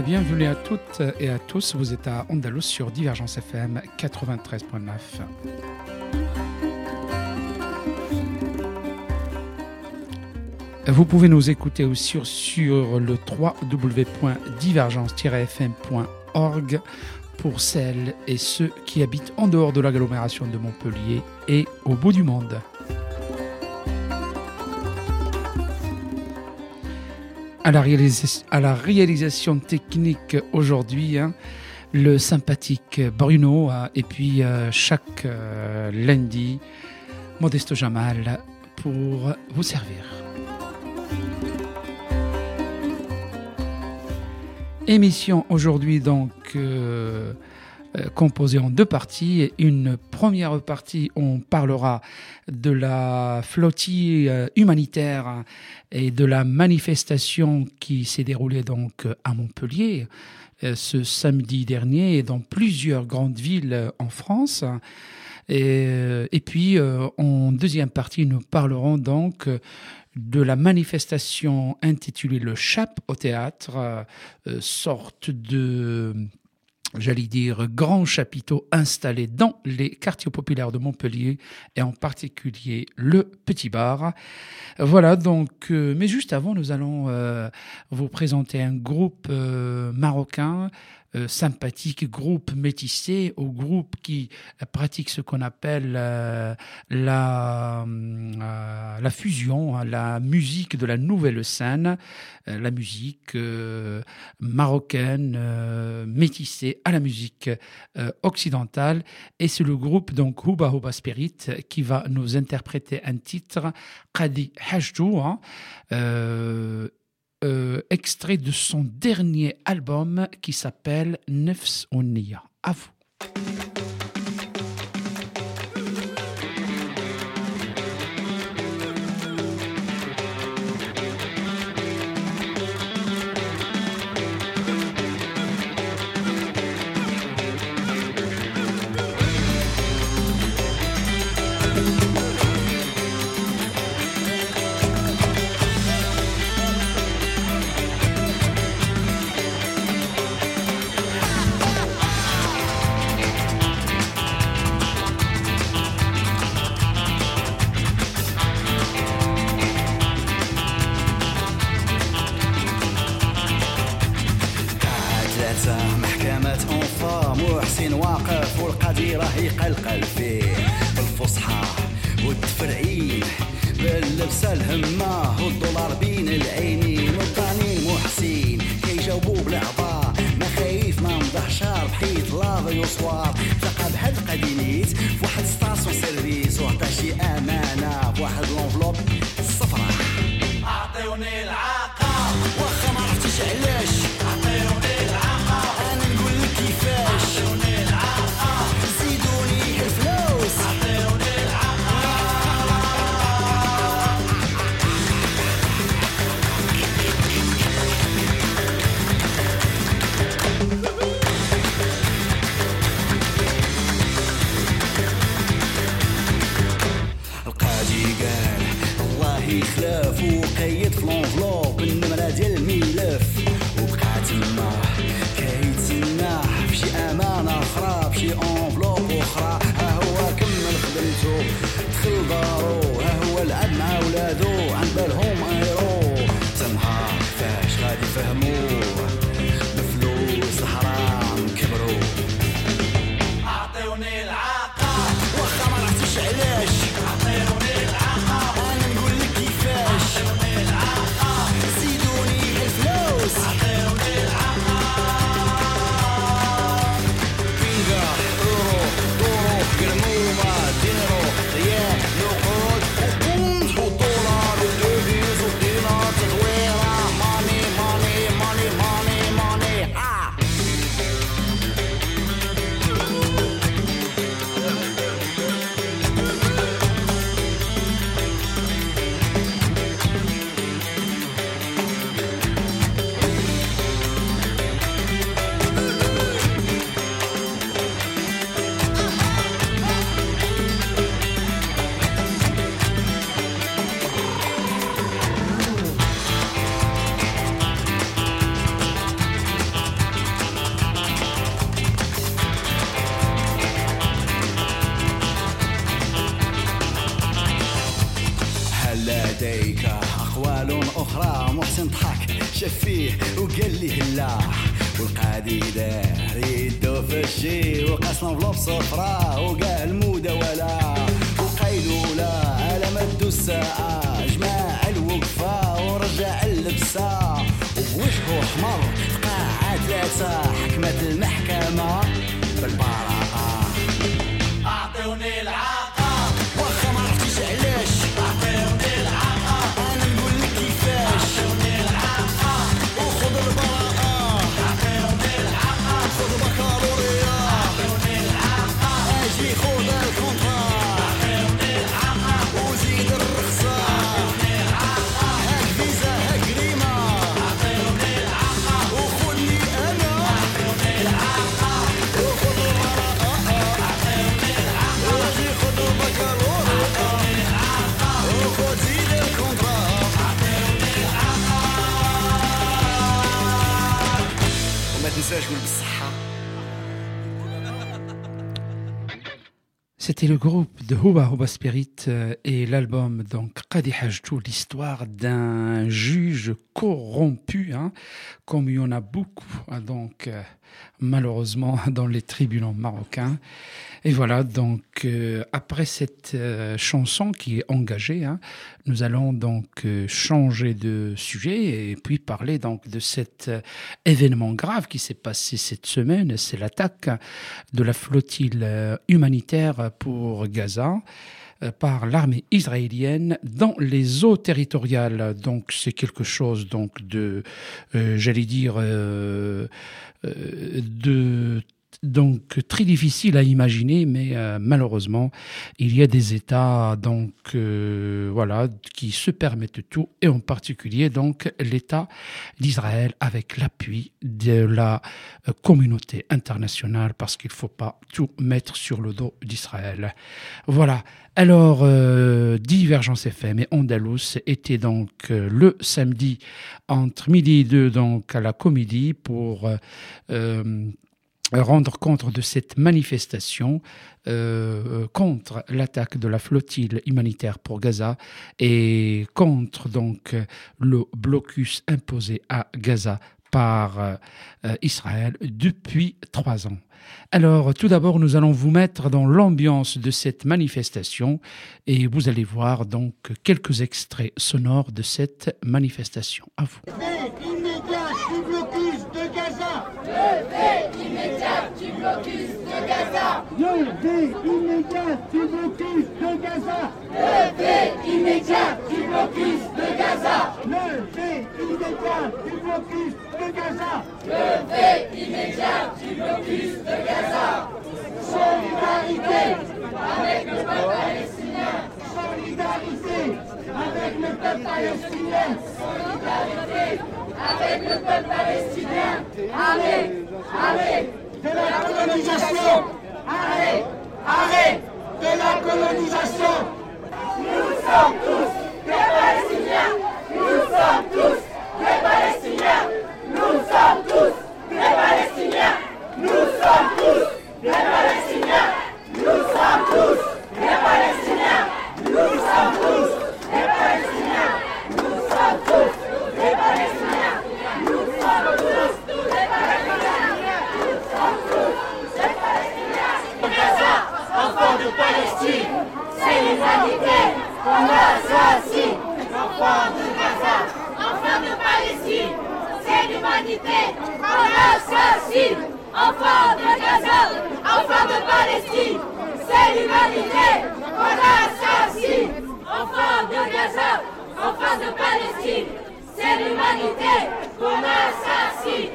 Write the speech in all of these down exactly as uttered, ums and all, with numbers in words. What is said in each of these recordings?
Bienvenue à toutes et à tous, vous êtes à Andalous sur Divergence F M quatre-vingt-treize virgule neuf. Vous pouvez nous écouter aussi sur, sur le w w w point divergence tiret f m point org pour celles et ceux qui habitent en dehors de l'agglomération de Montpellier et au bout du monde. À la, réalisa- à la réalisation technique aujourd'hui, hein, le sympathique Bruno, euh, et puis euh, chaque euh, lundi, Modesto Jamal pour vous servir. Émission aujourd'hui donc euh, euh, composée en deux parties. Une première partie, on parlera de la flottille euh, humanitaire et de la manifestation qui s'est déroulée donc à Montpellier euh, ce samedi dernier et dans plusieurs grandes villes euh, en France. Et, euh, et puis euh, en deuxième partie, nous parlerons donc euh, de la manifestation intitulée Le Chap au théâtre, euh, sorte de, j'allais dire, grand chapiteau installé dans les quartiers populaires de Montpellier et en particulier le Petit Bar. Voilà donc, euh, mais juste avant, nous allons euh, vous présenter un groupe euh, marocain Euh, sympathique, groupe métissé, au groupe qui euh, pratique ce qu'on appelle euh, la, euh, la fusion, hein, la musique de la nouvelle scène, euh, la musique euh, marocaine euh, métissée à la musique euh, occidentale. Et c'est le groupe donc Houba Houba Spirit qui va nous interpréter un titre, Qadi Hajjou, hein, euh, Euh, extrait de son dernier album qui s'appelle Nefs Onniya. À vous. يقلقل فيه بالفصحى والتفرعين باللبسة الهمة والدولار بين العينين والطاني محسين كيجاوبوا بالعطاء ما خايف ما مضحشار بحيث لاضي وصوار تلقى بحال القديميت فواحد ستاسيون سيرفيس وعطا شي امانة فواحد لونفلوب الصفرا اعطيوني العاقة واخا ما عرفتش علاش اعطيوني العاقة انا نقول لك كيفاش اعطيوني العاقة زيدوني الفلوس اعطيوني العاقة القاضي قال الله يخلاف وقيد في لونفلوب النمرة ديال الملف وبقى تما كيتسنى بشي امانة اخرى بشي انفلوب اخرى ها هو كمل خدمتو دخل دارو ها هو لعب مع ولادو عن بالهم ايرو تنهار فاش غادي يفهموه بفلوس الحرام كبروا اعطيوني العاقة واخا ما عرفتش علاش اعطيوني العاقة انا نقول لك كيفاش اعطيوني العاقة شاف فيه وقال لي هلا والقاضي دار يدو في الشي وقاس لنفلوب صفرا وقال المودة ولا وقايلو لا على ما تدو الساعة جماع الوقفة ورجع اللبسة وبوجهه حمر قاعة ثلاثة حكمت المحكمة بالبراءة أعطوني العاقة واخا ما عرفتيش علاش أعطوني العاقة أنا نقول لك كيفاش أعطوني العاقة وخذ البراءة أعطوني العاقة خذ بكالوريا أعطوني العاقة أجي خذ الكونترا أعطوني العاقة وزيد الرخصة أعطوني العاقة هاك فيزا هاك ريمة أعطوني العاقة وخذني أنا أعطوني العاقة وخذ البراءة أعطوني العاقة وأجي خذ البكالوريا أعطوني العاقة وخذ زيد الكونترا أعطوني العاقة وما تنساش قول بالصحة. C'était le groupe de Huba Huba Spirit euh, et l'album donc Qadi Hajtou, l'histoire d'un juge corrompu, hein, comme il y en a beaucoup, hein, donc euh, malheureusement dans les tribunaux marocains. Et voilà, donc euh, après cette euh, chanson qui est engagée, hein, nous allons donc euh, changer de sujet et puis parler donc de cet euh, événement grave qui s'est passé cette semaine. C'est l'attaque de la flottille euh, humanitaire pour Gaza euh, par l'armée israélienne dans les eaux territoriales. Donc c'est quelque chose donc de, euh, j'allais dire, euh, euh, de donc très difficile à imaginer, mais euh, malheureusement il y a des États donc euh, voilà qui se permettent tout, et en particulier donc l'État d'Israël avec l'appui de la euh, communauté internationale, parce qu'il faut pas tout mettre sur le dos d'Israël. Voilà. Alors, euh, Divergence F M et Andalous était donc euh, le samedi entre midi et deux donc à la Comédie pour euh, euh, rendre compte de cette manifestation euh, contre l'attaque de la flottille humanitaire pour Gaza et contre donc le blocus imposé à Gaza par euh, Israël depuis trois ans. Alors, tout d'abord, nous allons vous mettre dans l'ambiance de cette manifestation et vous allez voir donc quelques extraits sonores de cette manifestation. À vous. Levée immédiate du blocus de Gaza. Levée immédiate du blocus de Gaza. Levée immédiate du blocus de Gaza. Levée immédiate du blocus de Gaza. Levée immédiate du blocus de Gaza. Solidarité avec le peuple palestinien. Solidarité avec le peuple palestinien. Solidarité avec le peuple palestinien. Arrêt, arrêt de la colonisation. Arrêt, arrêt de la colonisation. Nous sommes tous des Palestiniens. Nous sommes tous des Palestiniens. Nous sommes tous des Palestiniens. Nous sommes tous des Palestiniens. Nous sommes tous des Palestiniens. Nous sommes tous des Palestiniens. Nous sommes tous des Palestiniens. Nous sommes tous des Palestiniens. Nous sommes tous des Palestiniens. Gaza, enfants de Palestine, c'est l'humanité qu'on assassine. Enfants de Gaza, enfants de Palestine, c'est l'humanité qu'on assassine. Enfants de Gaza, enfants de Palestine, c'est l'humanité qu'on assassine. Enfants de Gaza, enfants de Palestine, c'est l'humanité qu'on assassine.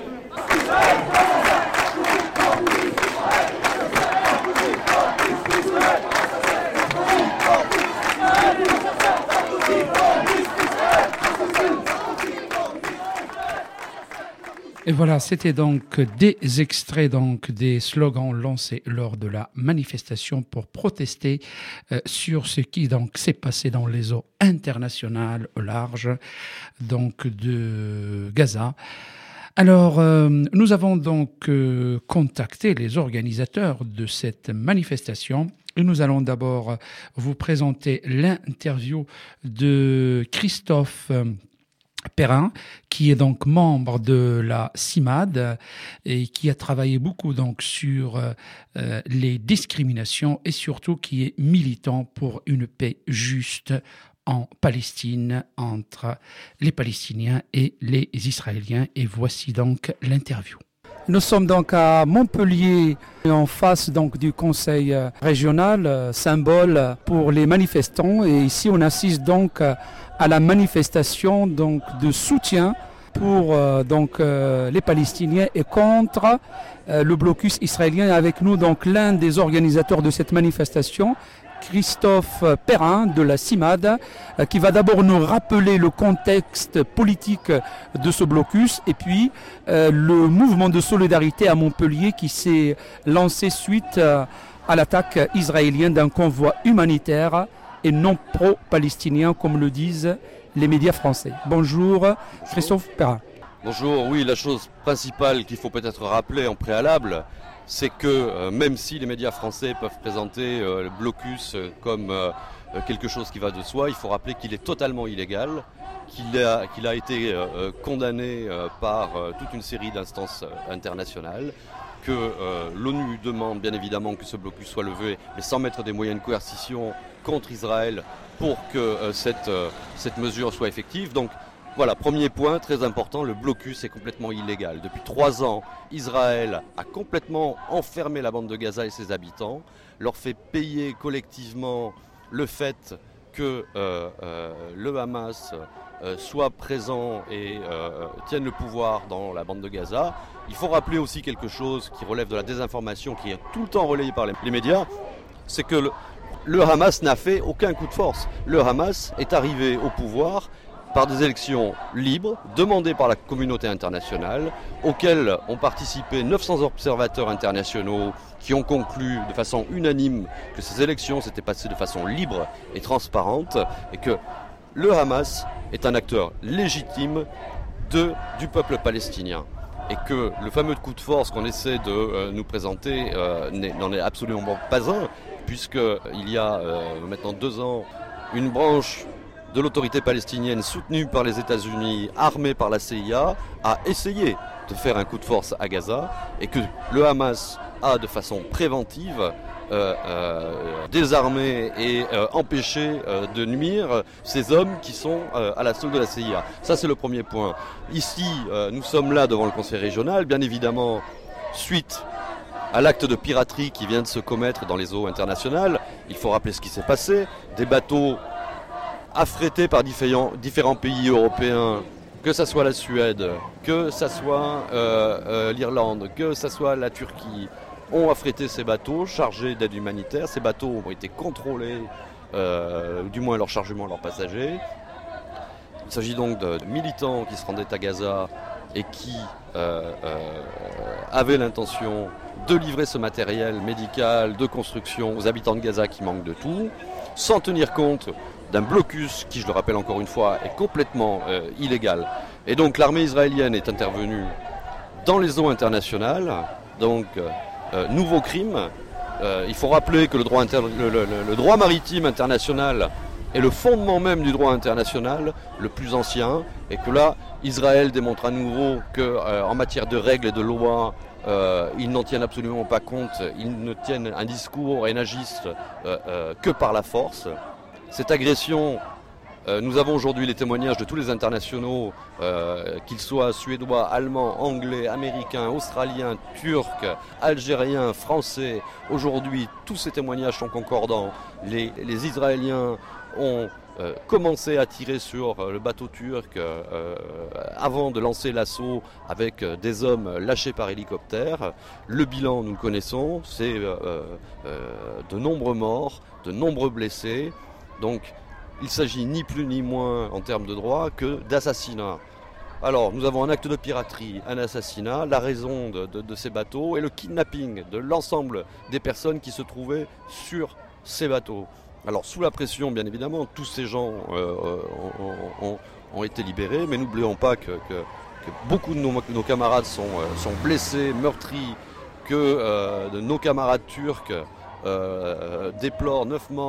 Et voilà, c'était donc des extraits donc des slogans lancés lors de la manifestation pour protester euh, sur ce qui donc s'est passé dans les eaux internationales au large donc de Gaza. Alors, euh, nous avons donc euh, contacté les organisateurs de cette manifestation. Et nous allons d'abord vous présenter l'interview de Christophe euh, Perrin, qui est donc membre de la CIMAD et qui a travaillé beaucoup donc sur euh, les discriminations et surtout qui est militant pour une paix juste en Palestine entre les Palestiniens et les Israéliens. Et voici donc l'interview. Nous sommes donc à Montpellier, en face donc du conseil régional, symbole pour les manifestants. Et ici, on assiste donc à la manifestation donc de soutien pour euh, donc euh, les Palestiniens et contre euh, le blocus israélien. Avec nous donc l'un des organisateurs de cette manifestation, Christophe Perrin de la CIMAD, euh, qui va d'abord nous rappeler le contexte politique de ce blocus et puis euh, le mouvement de solidarité à Montpellier qui s'est lancé suite euh, à l'attaque israélienne d'un convoi humanitaire et non pro-palestinien, comme le disent les médias français. Bonjour, Bonjour. Christophe Perrin. Bonjour, oui, la chose principale qu'il faut peut-être rappeler en préalable, c'est que euh, même si les médias français peuvent présenter euh, le blocus euh, comme euh, quelque chose qui va de soi, il faut rappeler qu'il est totalement illégal, qu'il a, qu'il a été euh, condamné euh, par euh, toute une série d'instances euh, internationales, que euh, l'ONU demande bien évidemment que ce blocus soit levé, mais sans mettre des moyens de coercition contre Israël pour que euh, cette, euh, cette mesure soit effective. Donc voilà, premier point très important, le blocus est complètement illégal. Depuis trois ans, Israël a complètement enfermé la bande de Gaza et ses habitants, leur fait payer collectivement le fait que euh, euh, le Hamas euh, soit présent et euh, tienne le pouvoir dans la bande de Gaza. Il faut rappeler aussi quelque chose qui relève de la désinformation, qui est tout le temps relayée par les, les médias, c'est que le, le Hamas n'a fait aucun coup de force. Le Hamas est arrivé au pouvoir par des élections libres, demandées par la communauté internationale, auxquelles ont participé neuf cents observateurs internationaux qui ont conclu de façon unanime que ces élections s'étaient passées de façon libre et transparente et que le Hamas est un acteur légitime de, du peuple palestinien. Et que le fameux coup de force qu'on essaie de euh, nous présenter euh, n'en est absolument pas un, puisqu'il y a euh, maintenant deux ans, une branche de l'autorité palestinienne soutenue par les États-Unis, armée par la C I A, a essayé de faire un coup de force à Gaza, et que le Hamas a de façon préventive Euh, euh, désarmer et euh, empêcher euh, de nuire ces hommes qui sont euh, à la solde de la C I A. Ça, c'est le premier point. Ici, euh, nous sommes là devant le conseil régional, bien évidemment, suite à l'acte de piraterie qui vient de se commettre dans les eaux internationales. Il faut rappeler ce qui s'est passé. Des bateaux affrétés par différents, différents pays européens, que ça soit la Suède, que ça soit euh, euh, l'Irlande, que ça soit la Turquie, ont affrété ces bateaux chargés d'aide humanitaire. Ces bateaux ont été contrôlés, euh, du moins leur chargement, leurs passagers. Il s'agit donc de, de militants qui se rendaient à Gaza et qui euh, euh, avaient l'intention de livrer ce matériel médical, de construction aux habitants de Gaza qui manquent de tout, sans tenir compte d'un blocus qui, je le rappelle encore une fois, est complètement euh, illégal. Et donc l'armée israélienne est intervenue dans les eaux internationales, donc euh, Euh, nouveau crime. Euh, il faut rappeler que le droit, inter- le, le, le droit maritime international est le fondement même du droit international, le plus ancien, et que là, Israël démontre à nouveau qu'en euh, matière de règles et de lois, euh, ils n'en tiennent absolument pas compte, ils ne tiennent un discours et n'agissent euh, euh, que par la force. Cette agression, Euh, nous avons aujourd'hui les témoignages de tous les internationaux, euh, qu'ils soient suédois, allemands, anglais, américains, australiens, turcs, algériens, français. Aujourd'hui, tous ces témoignages sont concordants. Les, les Israéliens ont euh, commencé à tirer sur euh, le bateau turc euh, avant de lancer l'assaut avec euh, des hommes lâchés par hélicoptère. Le bilan, nous le connaissons, c'est euh, euh, de nombreux morts, de nombreux blessés. Donc, il s'agit ni plus ni moins en termes de droit que d'assassinat. Alors nous avons un acte de piraterie, un assassinat, la raison de, de, de ces bateaux et le kidnapping de l'ensemble des personnes qui se trouvaient sur ces bateaux. Alors sous la pression bien évidemment, tous ces gens euh, ont, ont, ont été libérés, mais n'oublions pas que, que, que beaucoup de nos, nos camarades sont, sont blessés, meurtris, que euh, de nos camarades turcs euh, déplorent neuf morts.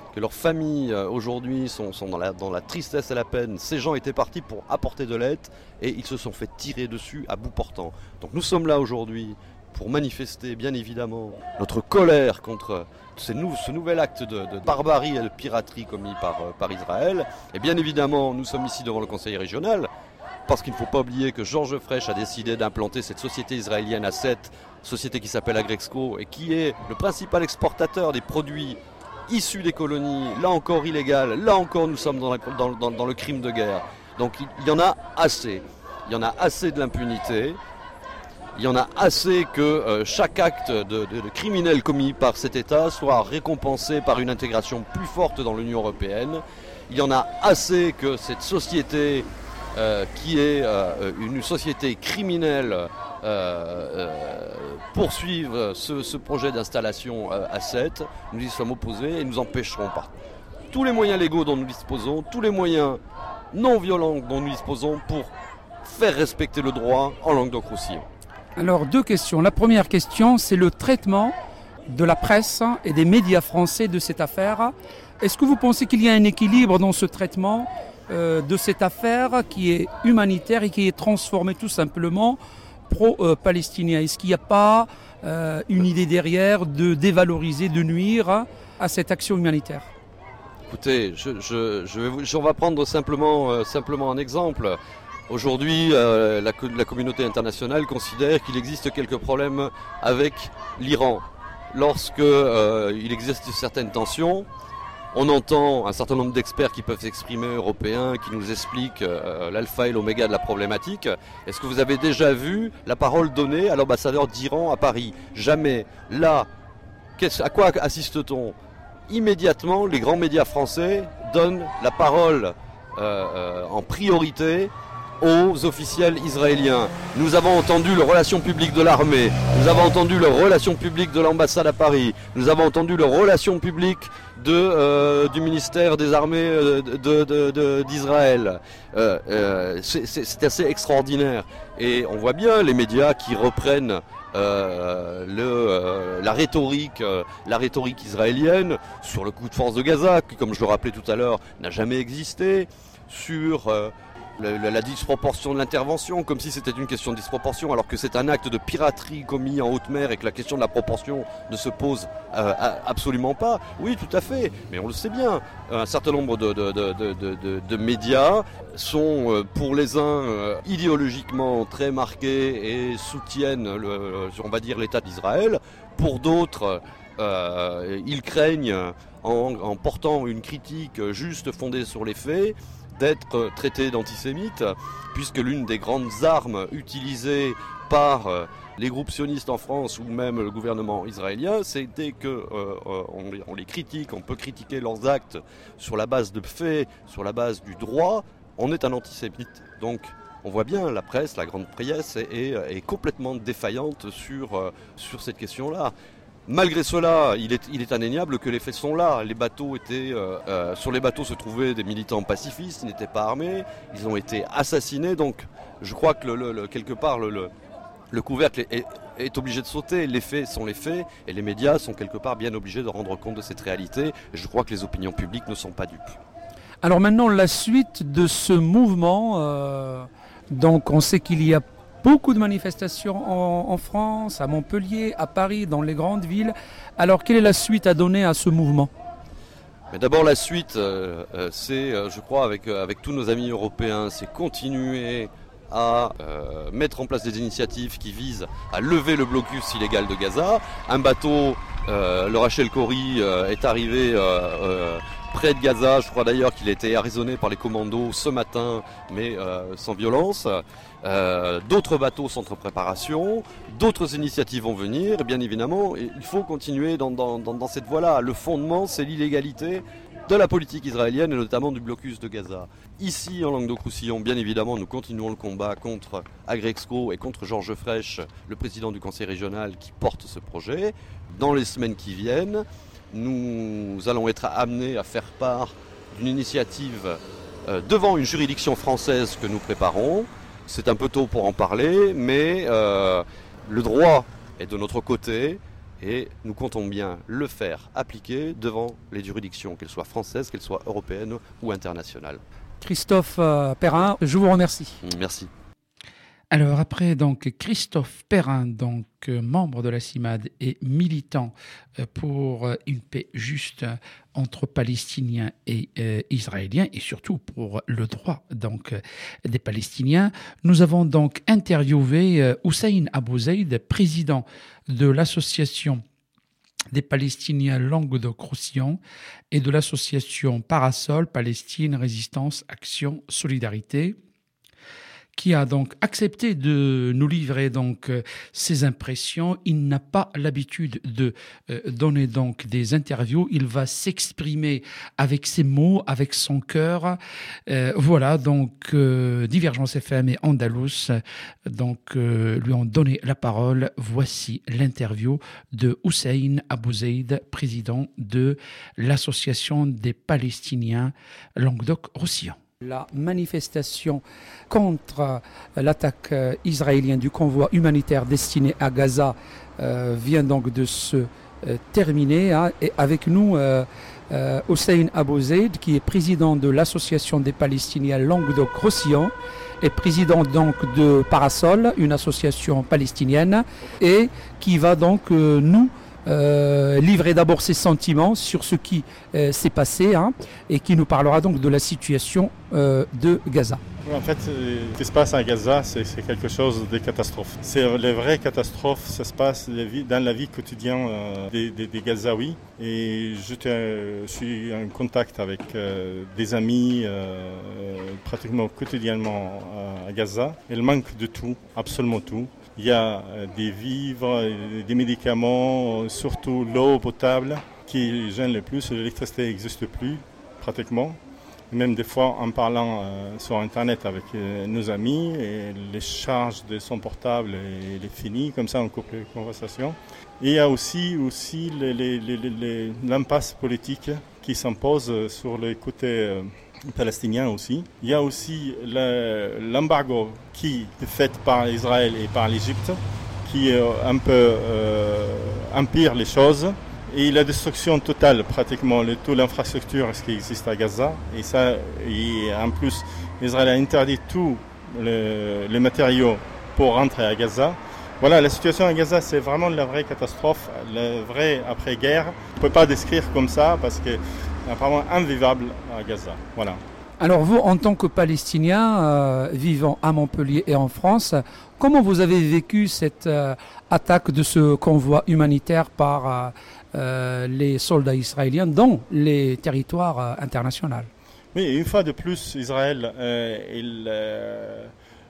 que leurs familles euh, aujourd'hui sont, sont dans, la, dans la tristesse et la peine. Ces gens étaient partis pour apporter de l'aide et ils se sont fait tirer dessus à bout portant. Donc nous sommes là aujourd'hui pour manifester bien évidemment notre colère contre ce, nou- ce nouvel acte de, de barbarie et de piraterie commis par, euh, par Israël. Et bien évidemment, nous sommes ici devant le Conseil régional parce qu'il ne faut pas oublier que Georges Frêche a décidé d'implanter cette société israélienne à Sète, société qui s'appelle Agrexco et qui est le principal exportateur des produits issus des colonies, là encore illégales, là encore nous sommes dans, la, dans, dans, dans le crime de guerre. Donc il, il y en a assez, il y en a assez de l'impunité. Il y en a assez que euh, chaque acte de, de, de criminel commis par cet État soit récompensé par une intégration plus forte dans l'Union européenne. Il y en a assez que cette société, euh, qui est euh, une société criminelle, euh, euh, poursuive ce, ce projet d'installation euh, à Sète. Nous y sommes opposés et nous empêcherons par tous les moyens légaux dont nous disposons, tous les moyens non violents dont nous disposons pour faire respecter le droit en Languedoc-Roussillon. Alors, deux questions. La première question, c'est le traitement de la presse et des médias français de cette affaire. Est-ce que vous pensez qu'il y a un équilibre dans ce traitement euh, de cette affaire qui est humanitaire et qui est transformée tout simplement pro-palestinien ? Est-ce qu'il n'y a pas euh, une idée derrière de dévaloriser, de nuire à cette action humanitaire ? Écoutez, je, je, je vais vous, je, on va prendre simplement, euh, simplement un exemple. Aujourd'hui, euh, la, la communauté internationale considère qu'il existe quelques problèmes avec l'Iran. Lorsque euh, il existe certaines tensions, on entend un certain nombre d'experts qui peuvent s'exprimer, européens, qui nous expliquent euh, l'alpha et l'oméga de la problématique. Est-ce que vous avez déjà vu la parole donnée à l'ambassadeur d'Iran à Paris ? Jamais. Là, à quoi assiste-t-on ? Immédiatement, les grands médias français donnent la parole euh, euh, en priorité aux officiels israéliens. Nous avons entendu le relation publique de l'armée, nous avons entendu le relation publique de l'ambassade à Paris, nous avons entendu le relation publique de, euh, du ministère des armées de, de, de, de, d'Israël. Euh, euh, c'est, c'est, c'est assez extraordinaire. Et on voit bien les médias qui reprennent Euh, le, euh, la rhétorique, euh, la rhétorique israélienne sur le coup de force de Gaza, qui, comme je le rappelais tout à l'heure, n'a jamais existé, sur euh, la, la disproportion de l'intervention, comme si c'était une question de disproportion, alors que c'est un acte de piraterie commis en haute mer et que la question de la proportion ne se pose euh, absolument pas. Oui, tout à fait, mais on le sait bien. Un certain nombre de, de, de, de, de, de médias sont euh, pour les uns euh, idéologiquement très marqués et soutiennent, le, on va dire, l'État d'Israël. Pour d'autres, euh, ils craignent, en, en portant une critique juste fondée sur les faits, d'être traités d'antisémites, puisque l'une des grandes armes utilisées par euh, les groupes sionistes en France ou même le gouvernement israélien, c'est dès que euh, on, on les critique, on peut critiquer leurs actes sur la base de faits, sur la base du droit, on est un antisémite. Donc on voit bien la presse, la grande presse est, est, est complètement défaillante sur, euh, sur cette question-là. Malgré cela, il est, il est indéniable que les faits sont là. Les bateaux étaient, euh, euh, sur les bateaux se trouvaient des militants pacifistes, ils n'étaient pas armés, ils ont été assassinés. Donc je crois que le, le, le, quelque part le, le, le couvercle est, est, est obligé de sauter. Les faits sont les faits et les médias sont quelque part bien obligés de rendre compte de cette réalité. Et je crois que les opinions publiques ne sont pas dupes. Alors maintenant, la suite de ce mouvement, euh, donc on sait qu'il y a beaucoup de manifestations en, en France, à Montpellier, à Paris, dans les grandes villes. Alors, quelle est la suite à donner à ce mouvement ? Mais d'abord, la suite, euh, c'est, euh, je crois, avec, avec tous nos amis européens, c'est continuer à euh, mettre en place des initiatives qui visent à lever le blocus illégal de Gaza. Un bateau, euh, le Rachel Corrie, euh, est arrivé euh, euh, près de Gaza. Je crois d'ailleurs qu'il a été arraisonné par les commandos ce matin, mais euh, sans violence. Euh, d'autres bateaux sont en préparation, d'autres initiatives vont venir, et bien évidemment, il faut continuer dans, dans, dans, dans cette voie-là. Le fondement, c'est l'illégalité de la politique israélienne et notamment du blocus de Gaza. Ici, en Languedoc-Roussillon, bien évidemment, nous continuons le combat contre Agrexco et contre Georges Frêche, le président du conseil régional qui porte ce projet. Dans les semaines qui viennent, nous allons être amenés à faire part d'une initiative euh, devant une juridiction française que nous préparons. C'est un peu tôt pour en parler, mais euh, le droit est de notre côté. et nous comptons bien le faire appliquer devant les juridictions, qu'elles soient françaises, qu'elles soient européennes ou internationales. Christophe euh, Perrin, je vous remercie. Merci. Alors après donc Christophe Perrin, donc euh, membre de la CIMAD et militant euh, pour euh, une paix juste entre Palestiniens et euh, Israéliens et surtout pour le droit donc euh, des Palestiniens, nous avons donc interviewé euh, Hussein Abou Zeid, président de l'association des Palestiniens Languedoc-Roussillon et de l'association Parasol Palestine Résistance Action Solidarité, qui a donc accepté de nous livrer donc euh, ses impressions. Il n'a pas l'habitude de euh, donner donc des interviews. Il va s'exprimer avec ses mots, avec son cœur. Euh, voilà, donc euh, Divergence F M et Andalous donc euh, lui ont donné la parole. Voici l'interview de Hussein Abou Zeid, président de l'association des Palestiniens Languedoc-Roussillon. La manifestation contre l'attaque israélienne du convoi humanitaire destiné à Gaza euh, vient donc de se euh, terminer. Hein, et avec nous, euh, euh, Hussein Abou Zeid, qui est président de l'association des Palestiniens Languedoc-Roussillon et président donc de Parasol, une association palestinienne, et qui va donc euh, nous Euh, livrer d'abord ses sentiments sur ce qui euh, s'est passé hein, et qui nous parlera donc de la situation euh, de Gaza. En fait, ce qui se passe à Gaza, c'est, c'est quelque chose de catastrophe. C'est les vraies catastrophes, ça se passe dans la vie quotidienne euh, des, des, des Gazaouis. Et je, te, je suis en contact avec euh, des amis euh, pratiquement quotidiennement à Gaza. Il manque de tout, absolument tout. Il y a des vivres, des médicaments, surtout l'eau potable qui gêne le plus. L'électricité n'existe plus pratiquement. Même des fois en parlant euh, sur Internet avec euh, nos amis, et les charges de son portable, il est fini, comme ça on coupe les conversations. Et il y a aussi, aussi les, les, les, les, l'impasse politique qui s'impose sur le côté euh, palestinien aussi. Il y a aussi le, l'embargo qui est fait par Israël et par l'Égypte, qui euh, un peu euh, empire les choses. Et la destruction totale, pratiquement, de toute l'infrastructure qui existe à Gaza. Et ça, et en plus, Israël a interdit tous le, les matériaux pour rentrer à Gaza. Voilà, la situation à Gaza, c'est vraiment la vraie catastrophe, la vraie après-guerre. On ne peut pas décrire comme ça parce que c'est apparemment invivable à Gaza. Voilà. Alors vous, en tant que Palestinien euh, vivant à Montpellier et en France, comment vous avez vécu cette euh, attaque de ce convoi humanitaire par euh, euh, les soldats israéliens dans les territoires euh, internationaux? Oui, une fois de plus, Israël, euh, il, euh,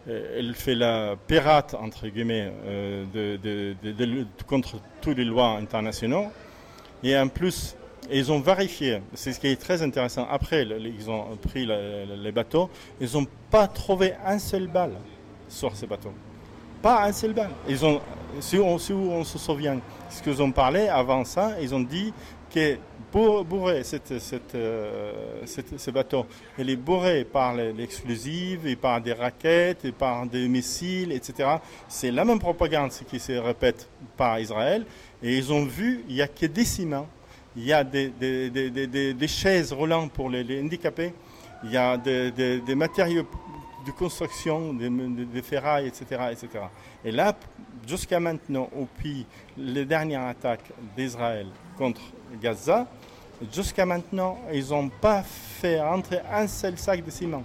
il fait la pirate, entre guillemets, euh, de, de, de, de, de, contre toutes les lois internationales. Et en plus, ils ont vérifié, c'est ce qui est très intéressant, après ils ont pris les bateaux, ils n'ont pas trouvé un seul balle sur ces bateaux. Pas un seul balle. Ils ont, si, on, si on se souvient ce qu'ils ont parlé avant ça, ils ont dit que pour bourrer cette, cette, euh, cette, ce bateau, il est bourré par l'explosif, et par des raquettes, et par des missiles, et cetera. C'est la même propagande qui se répète par Israël. Et ils ont vu, il n'y a que des ciments. Il y a des, des, des, des, des chaises roulantes pour les, les handicapés, il y a des, des, des matériaux de construction, des, des ferrailles, et cetera, et cetera. Et là, jusqu'à maintenant, depuis les dernières attaques d'Israël contre Gaza, jusqu'à maintenant, ils n'ont pas fait rentrer un seul sac de ciment.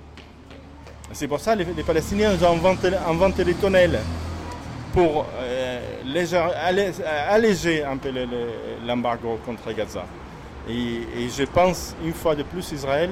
C'est pour ça que les, les Palestiniens ont inventé, inventé les tunnels pour euh, léger, alléger un peu le, le, l'embargo contre Gaza. Et, et je pense, une fois de plus, Israël,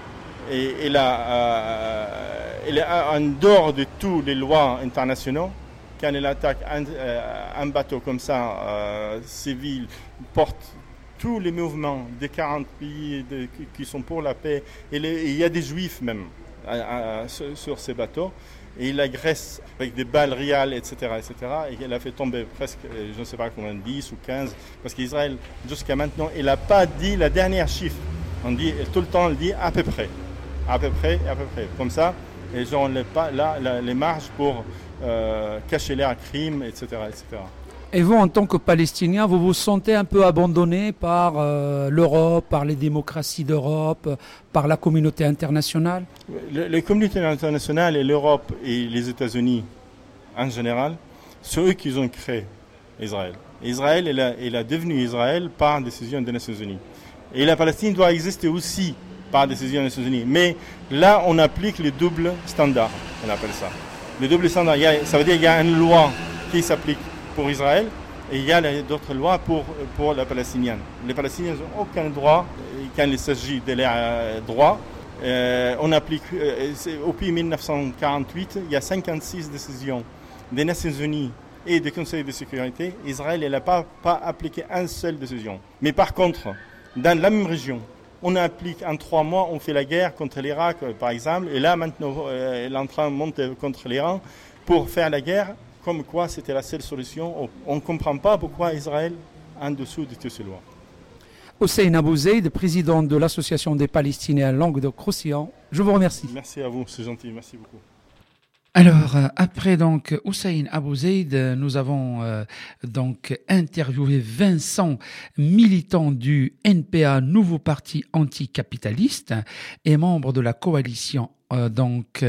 et, il, a, euh, il est en dehors de toutes les lois internationales. Quand il attaque un, euh, un bateau comme ça, euh, civil, porte tous les mouvements des quarante pays de, qui, qui sont pour la paix. Et, les, et il y a des juifs même à, à, sur, sur ces bateaux. Et il agresse avec des balles réales, et cetera, et cetera. Et il a fait tomber presque, je ne sais pas combien, dix ou quinze. Parce qu'Israël, jusqu'à maintenant, il n'a pas dit la dernière chiffre. On dit, tout le temps, il dit à peu près. À peu près, à peu près. Comme ça, les gens n'ont pas là, là, les marges pour euh, cacher leurs crimes, et cetera, et cetera. Et vous, en tant que Palestinien, vous vous sentez un peu abandonné par euh, l'Europe, par les démocraties d'Europe, par la communauté internationale? Le, les communautés internationales et l'Europe et les États-Unis en général, c'est eux qui ont créé Israël. Israël est, la, est la devenu Israël par décision des Nations Unies. Et la Palestine doit exister aussi par décision des Nations Unies. Mais là, on applique le double standard, on appelle ça. Le double standard, il y a, ça veut dire qu'il y a une loi qui s'applique pour Israël et il y a d'autres lois pour, pour la Palestinienne. Les Palestiniens n'ont aucun droit quand il s'agit de leurs droits. Euh, on applique, euh, depuis mille neuf cent quarante-huit, il y a cinquante-six décisions des Nations Unies et du Conseil de sécurité. Israël n'a pas, pas appliqué une seule décision. Mais par contre, dans la même région, on applique en trois mois, on fait la guerre contre l'Irak, par exemple, et là maintenant, euh, elle est en train de monter contre l'Iran pour faire la guerre. Comme quoi c'était la seule solution. On ne comprend pas pourquoi Israël est en dessous de toutes ces lois. Hossein Abou Zeid, président de l'Association des Palestiniens Languedoc-Roussillon, je vous remercie. Merci à vous, c'est gentil, merci beaucoup. Alors, après donc Hossein Abou Zeid, nous avons euh, donc interviewé Vincent, militant du N P A, nouveau parti anticapitaliste, et membre de la coalition euh, donc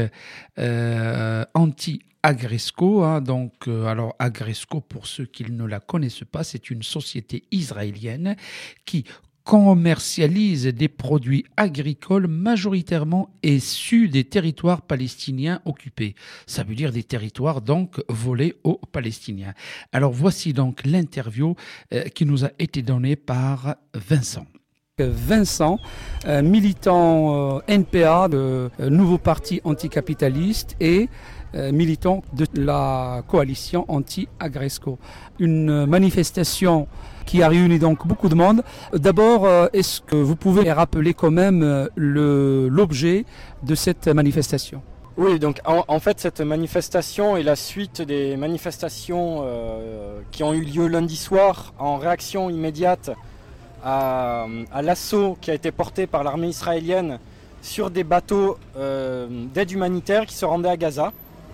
euh, anti Agresco, hein, donc euh, alors Agresco, pour ceux qui ne la connaissent pas, c'est une société israélienne qui commercialise des produits agricoles majoritairement issus des territoires palestiniens occupés. Ça veut dire des territoires donc volés aux Palestiniens. Alors voici donc l'interview euh, qui nous a été donnée par Vincent. Vincent, euh, militant euh, N P A, de euh, nouveau parti anticapitaliste et euh, militant de la coalition anti-Agresco. Une manifestation qui a réuni donc beaucoup de monde. D'abord, euh, est-ce que vous pouvez rappeler quand même euh, le, l'objet de cette manifestation ? Oui, donc en, en fait cette manifestation est la suite des manifestations euh, qui ont eu lieu lundi soir en réaction immédiate à, à l'assaut qui a été porté par l'armée israélienne sur des bateaux euh, d'aide humanitaire qui se rendaient à Gaza.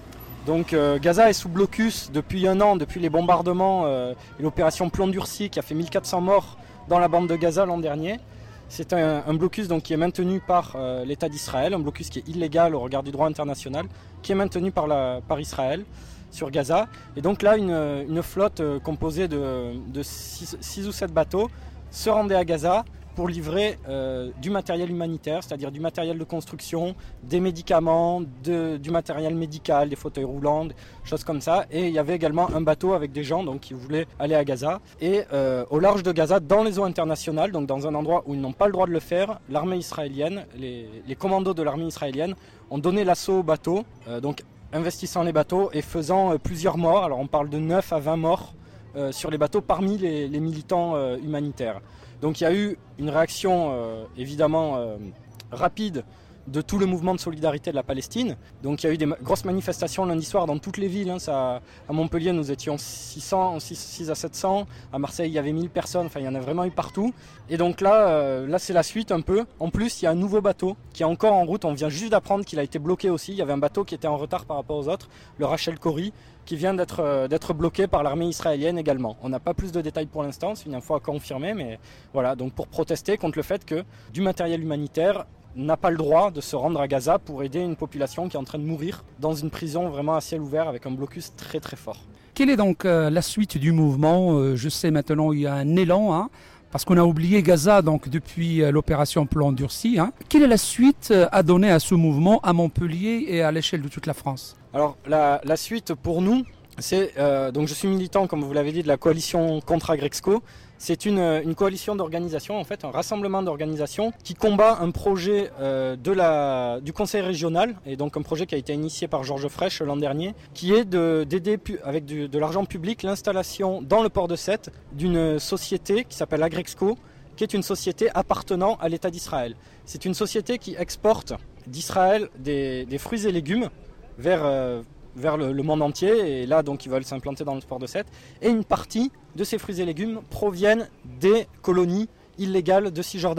Donc euh, Gaza est sous blocus depuis un an, depuis les bombardements euh, et l'opération Plomb durci qui a fait mille quatre cents morts dans la bande de Gaza l'an dernier. C'est un, un blocus donc, qui est maintenu par euh, l'État d'Israël, un blocus qui est illégal au regard du droit international, qui est maintenu par, la, par Israël sur Gaza. Et donc là, une, une flotte euh, composée de, de six ou sept bateaux se rendait à Gaza pour livrer euh, du matériel humanitaire, c'est-à-dire du matériel de construction, des médicaments, de, du matériel médical, des fauteuils roulants, des choses comme ça. Et il y avait également un bateau avec des gens donc, qui voulaient aller à Gaza. Et euh, au large de Gaza, dans les eaux internationales, donc dans un endroit où ils n'ont pas le droit de le faire, l'armée israélienne, les, les commandos de l'armée israélienne ont donné l'assaut aux bateaux, euh, donc investissant les bateaux et faisant euh, plusieurs morts. Alors on parle de neuf à vingt morts euh, sur les bateaux parmi les, les militants euh, humanitaires. Donc il y a eu une réaction euh, évidemment euh, rapide de tout le mouvement de solidarité de la Palestine. Donc il y a eu des ma- grosses manifestations lundi soir dans toutes les villes. Hein. Ça, à Montpellier, nous étions six cents, six à sept cents. À Marseille, il y avait mille personnes. Enfin, il y en a vraiment eu partout. Et donc là, euh, là c'est la suite un peu. En plus, il y a un nouveau bateau qui est encore en route. On vient juste d'apprendre qu'il a été bloqué aussi. Il y avait un bateau qui était en retard par rapport aux autres, le Rachel Corrie, qui vient d'être, euh, d'être bloqué par l'armée israélienne également. On n'a pas plus de détails pour l'instant, c'est une info à confirmer, mais voilà, donc pour protester contre le fait que du matériel humanitaire n'a pas le droit de se rendre à Gaza pour aider une population qui est en train de mourir dans une prison vraiment à ciel ouvert avec un blocus très très fort. Quelle est donc euh, la suite du mouvement ? euh, Je sais maintenant il y a un élan, hein, parce qu'on a oublié Gaza donc depuis euh, l'opération Plomb durci. Hein. Quelle est la suite euh, à donner à ce mouvement à Montpellier et à l'échelle de toute la France ? Alors la, la suite pour nous, c'est euh, donc je suis militant comme vous l'avez dit de la coalition contre Agrexco. C'est une, une coalition d'organisations, en fait, un rassemblement d'organisations qui combat un projet euh, de la, du conseil régional, et donc un projet qui a été initié par Georges Frêche l'an dernier, qui est de, d'aider pu, avec du, de l'argent public l'installation dans le port de Sète d'une société qui s'appelle Agrexco, qui est une société appartenant à l'État d'Israël. C'est une société qui exporte d'Israël des, des fruits et légumes vers... Euh, vers le, le monde entier, et là donc ils veulent s'implanter dans le port de Sète, et une partie de ces fruits et légumes proviennent des colonies illégales de Cisjordanie.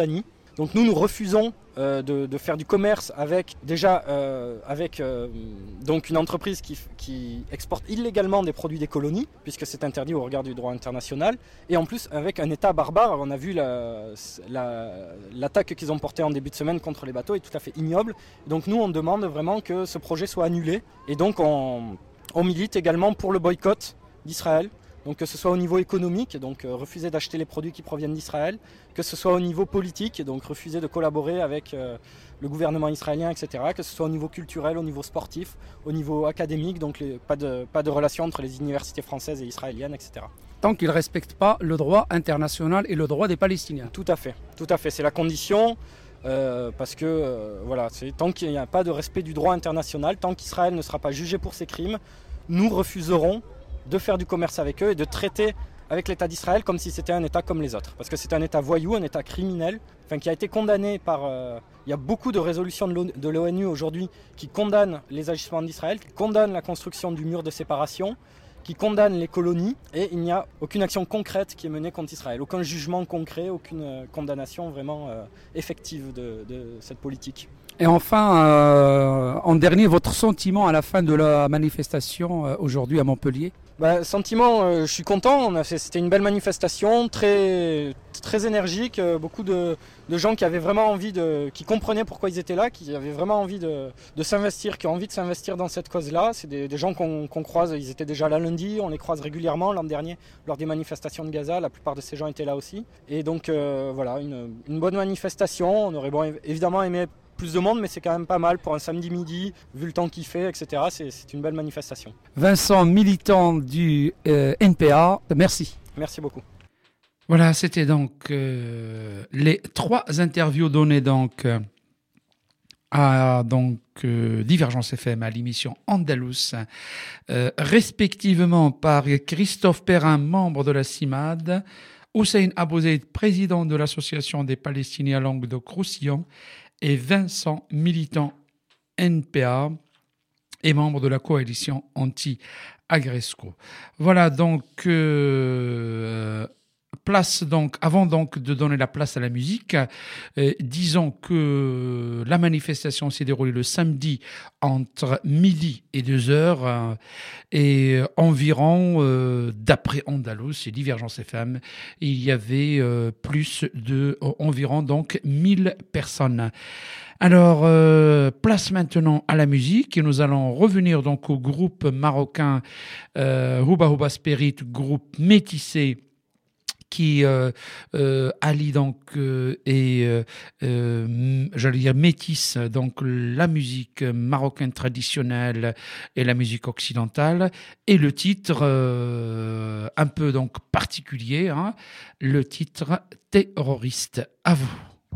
Donc nous, nous refusons euh, de, de faire du commerce avec déjà euh, avec euh, donc une entreprise qui, qui exporte illégalement des produits des colonies, puisque c'est interdit au regard du droit international, et en plus avec un État barbare. On a vu la, la, l'attaque qu'ils ont portée en début de semaine contre les bateaux est tout à fait ignoble. Donc nous, on demande vraiment que ce projet soit annulé, et donc on, on milite également pour le boycott d'Israël. Donc que ce soit au niveau économique, donc euh, refuser d'acheter les produits qui proviennent d'Israël, que ce soit au niveau politique, donc refuser de collaborer avec euh, le gouvernement israélien, et cetera, que ce soit au niveau culturel, au niveau sportif, au niveau académique, donc les, pas de, pas de relation entre les universités françaises et israéliennes, et cetera. Tant qu'ils ne respectent pas le droit international et le droit des Palestiniens. Tout à fait, tout à fait, c'est la condition. Euh, parce que euh, voilà, c'est, tant qu'il n'y a pas de respect du droit international, tant qu'Israël ne sera pas jugé pour ses crimes, nous refuserons de faire du commerce avec eux et de traiter avec l'État d'Israël comme si c'était un État comme les autres. Parce que c'est un État voyou, un État criminel, enfin, qui a été condamné par... Euh, il y a beaucoup de résolutions de l'ONU aujourd'hui qui condamnent les agissements d'Israël, qui condamnent la construction du mur de séparation, qui condamnent les colonies, et il n'y a aucune action concrète qui est menée contre Israël. Aucun jugement concret, aucune condamnation vraiment euh, effective de, de cette politique. Et enfin, euh, en dernier, votre sentiment à la fin de la manifestation euh, aujourd'hui à Montpellier ? Bah, sentiment, euh, je suis content. On a fait, c'était une belle manifestation, très, très énergique. Euh, beaucoup de, de gens qui avaient vraiment envie de, qui comprenaient pourquoi ils étaient là, qui avaient vraiment envie de, de s'investir, qui ont envie de s'investir dans cette cause-là. C'est des, des gens qu'on, qu'on croise. Ils étaient déjà là lundi. On les croise régulièrement. L'an dernier, lors des manifestations de Gaza, la plupart de ces gens étaient là aussi. Et donc, euh, voilà, une, une bonne manifestation. On aurait bon, évidemment aimé plus de monde, mais c'est quand même pas mal pour un samedi midi, vu le temps qu'il fait, et cetera. C'est, c'est une belle manifestation. Vincent, militant du euh, N P A, merci. Merci beaucoup. Voilà, c'était donc euh, les trois interviews données donc à donc euh, Divergence F M à l'émission Andalous, euh, respectivement par Christophe Perrin, membre de la CIMAD, Hussein Abouzeid, président de l'Association des Palestiniens Languedoc-Roussillon, et Vincent, militant N P A et membre de la coalition anti-Agresco. Voilà donc, euh, place donc, avant donc de donner la place à la musique, euh, disons que la manifestation s'est déroulée le samedi entre midi et deux heures euh, et environ, euh, d'après Andalous et Divergence F M, il y avait euh, plus de euh, environ donc mille personnes. Alors, euh, place maintenant à la musique et nous allons revenir donc au groupe marocain euh, Houba Houba Spirit, groupe métissé qui euh, euh, allie donc euh, et euh, euh, j'allais dire métisse donc la musique marocaine traditionnelle et la musique occidentale, et le titre euh, un peu donc particulier, hein, le titre Terroriste. À vous.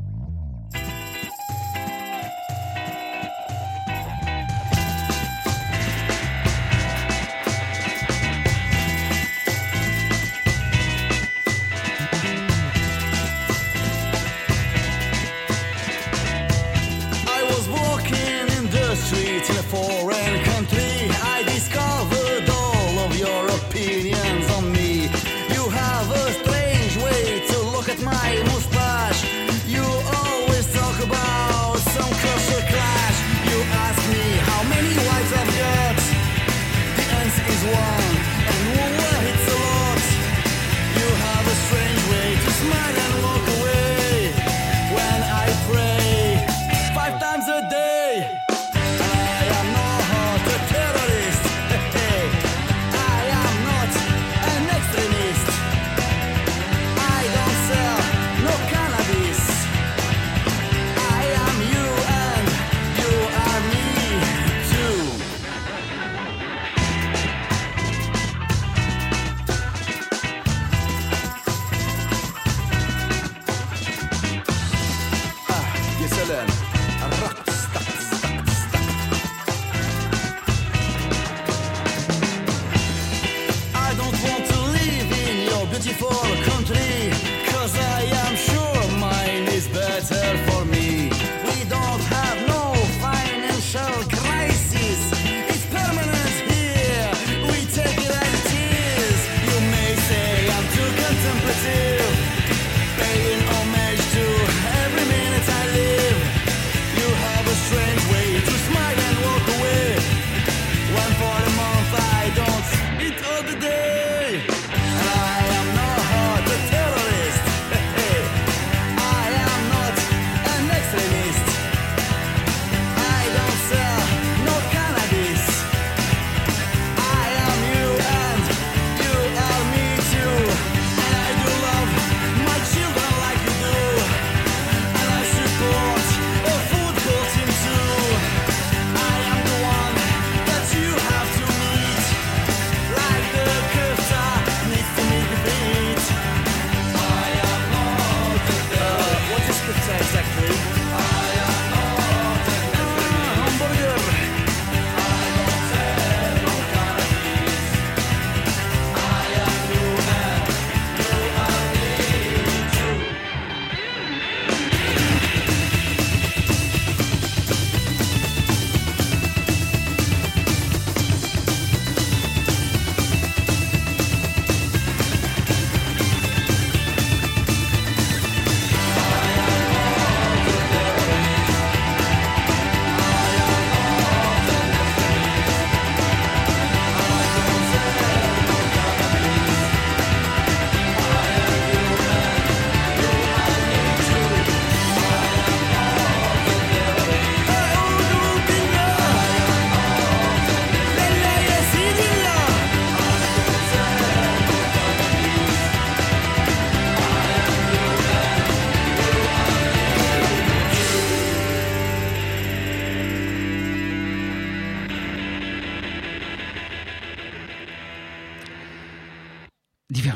In a foreign country, I discovered all of your opinions on me. You have a strange way to look at my mustache. You always talk about some culture clash. You ask me how many wives I've got. The answer is one, and one hits a lot. You have a strange way to smile and walk away when I pray five times a day. Paying homage to every minute.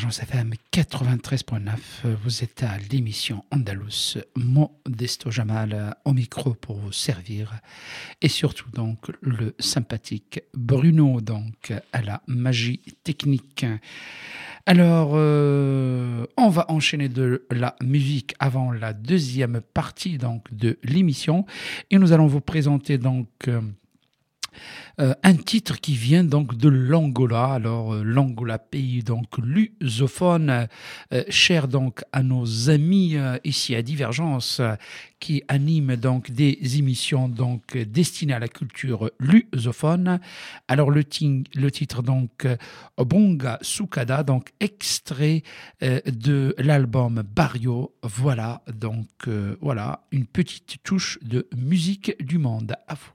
Divergence F M quatre-vingt-treize point neuf, vous êtes à l'émission Andalous, Modesto Jamal au micro pour vous servir, et surtout donc le sympathique Bruno donc à la magie technique. Alors, euh, on va enchaîner de la musique avant la deuxième partie donc de l'émission, et nous allons vous présenter donc euh, Euh, un titre qui vient donc de l'Angola. Alors euh, l'Angola, pays donc lusophone, euh, cher donc à nos amis euh, ici à Divergence, euh, qui animent donc des émissions donc destinées à la culture lusophone. Alors le, ting, le titre donc euh, Bonga Sukada, donc extrait euh, de l'album Barrio. Voilà donc euh, voilà une petite touche de musique du monde. À vous.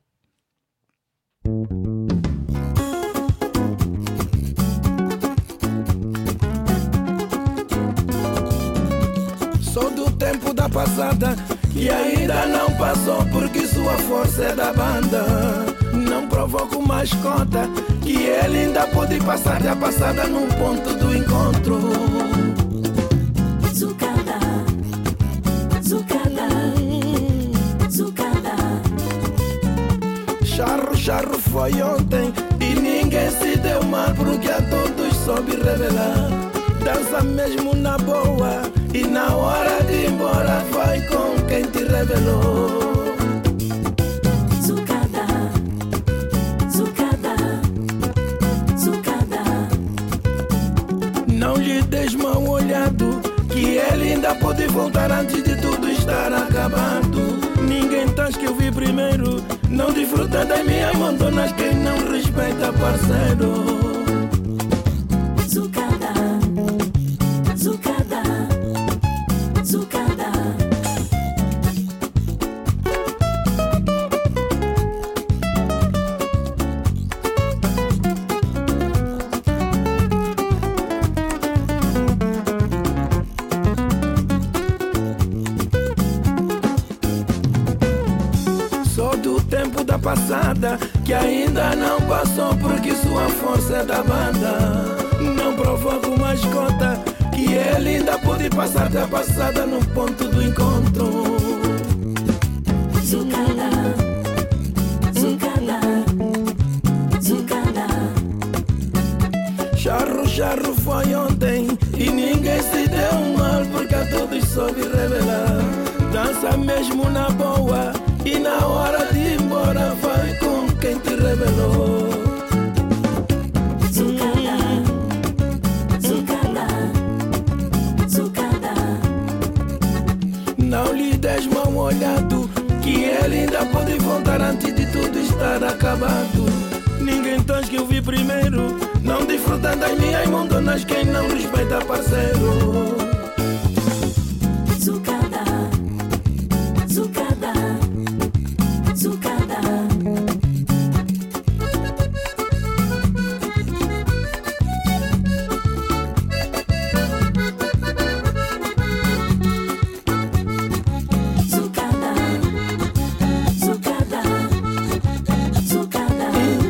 Sou do tempo da passada e ainda não passou porque sua força é da banda. Não provoco mais conta que ele ainda pode passar da passada num ponto do encontro. Zucada, Zucada, Zucada. Charro, charro foi ontem e ninguém se deu mal porque a todos soube revelar. Dança mesmo na boa e na hora de ir embora vai com quem te revelou. Zucada, Zucada, Zucada. Não lhe des mal olhado que ele ainda pode voltar antes de tudo estar acabado. Ninguém tens que eu vi primeiro. Não desfruta das minhas montonas quem não respeita parceiro. Zucada, Zucada, Zucada. Passada que ainda não passou porque sua força é da banda. Não provoco mais conta que ele ainda pode passar da passada no ponto do encontro. Zucada, Zucada, Zucada. Charro, charro foi ontem e ninguém se deu mal porque a todos soube revelar. Dança mesmo na boa e na hora de ir embora vai com quem te revelou. Zucada, Zucada, Zucada. Não lhe des mal olhado que ele ainda pode voltar antes de tudo estar acabado. Ninguém tens que eu vi primeiro. Não desfruta das minhas montonas quem não respeita parceiro. Zucada, Zucada, Zucada. Zucada, Zucada, Zucada.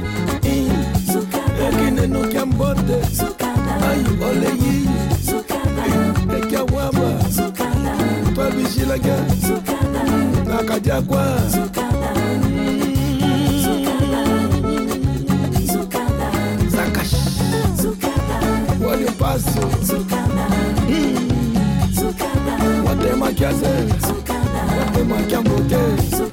É que nem no Cambote. Ai, olha aí. É que a guaba. Tua vigila que na Cadiagua. Olha o passo. O tema que hace. O tema que ambote.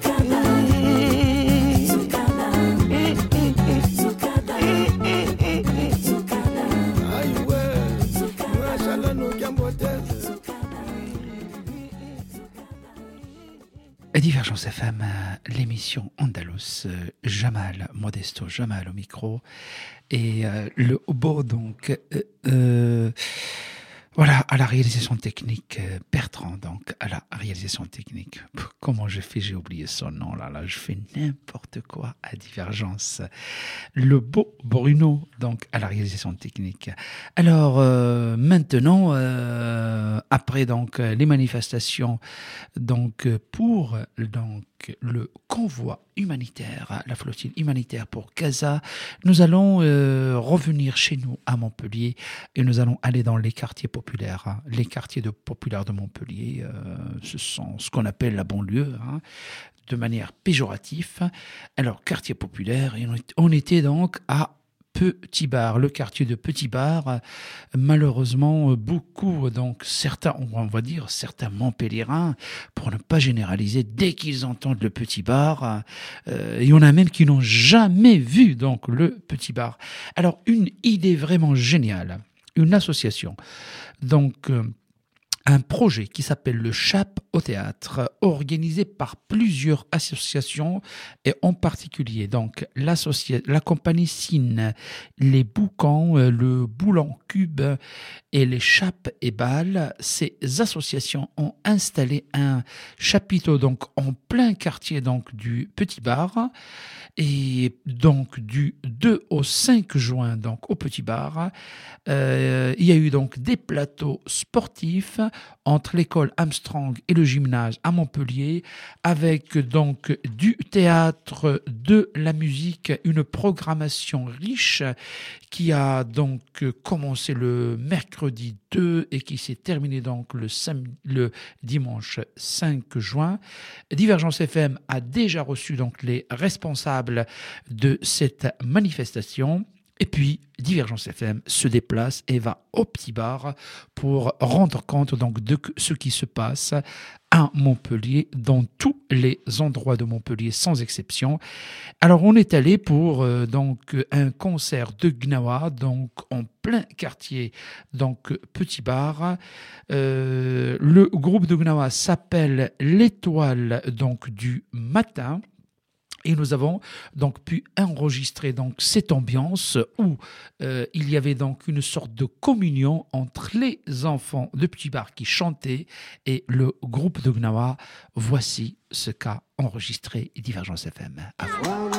Divergence F M, l'émission Andalous, Jamal, Modesto Jamal au micro, et euh, le hautbois donc euh, euh, voilà, à la réalisation technique, Bertrand donc à la réalisation technique. Comment je fais, j'ai oublié son nom là, là, je fais n'importe quoi à Divergence. Le beau Bruno donc à la réalisation technique. Alors euh, maintenant, euh, après donc les manifestations donc pour donc le convoi humanitaire, la flottille humanitaire pour Gaza. Nous allons euh, revenir chez nous à Montpellier et nous allons aller dans les quartiers populaires. Hein. Les quartiers de, populaires de Montpellier, euh, ce sont ce qu'on appelle la banlieue, hein, de manière péjorative. Alors, quartier populaire, et on était donc à Petit Bar, le quartier de Petit Bar. Malheureusement, beaucoup, donc certains, on va dire certains Montpelliérains, pour ne pas généraliser, dès qu'ils entendent le Petit Bar, euh, il y en a même qui n'ont jamais vu donc le Petit Bar. Alors, une idée vraiment géniale, une association, donc euh, un projet qui s'appelle le Chap au théâtre, organisé par plusieurs associations et en particulier donc la compagnie Cine, les Boucans, le Boulan Cube et les Chapes et Balles. Ces associations ont installé un chapiteau donc en plein quartier donc du Petit Bar. Et donc du deux au cinq juin donc au Petit Bar, euh, il y a eu donc des plateaux sportifs entre l'école Armstrong et le gymnase à Montpellier, avec donc du théâtre, de la musique, une programmation riche qui a donc commencé le mercredi deux et qui s'est terminée donc le, samedi, le dimanche cinq juin. Divergence F M a déjà reçu donc les responsables de cette manifestation. Et puis, Divergence F M se déplace et va au Petit Bar pour rendre compte donc de ce qui se passe à Montpellier, dans tous les endroits de Montpellier, sans exception. Alors, on est allé pour euh, donc un concert de Gnawa, donc en plein quartier, donc Petit Bar. Euh, le groupe de Gnawa s'appelle l'Étoile donc du matin. Et nous avons donc pu enregistrer donc cette ambiance où euh, il y avait donc une sorte de communion entre les enfants de Petit Bar qui chantaient et le groupe de Gnawa. Voici ce qu'a enregistré Divergence F M. À vous.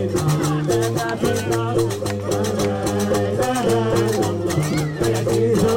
Is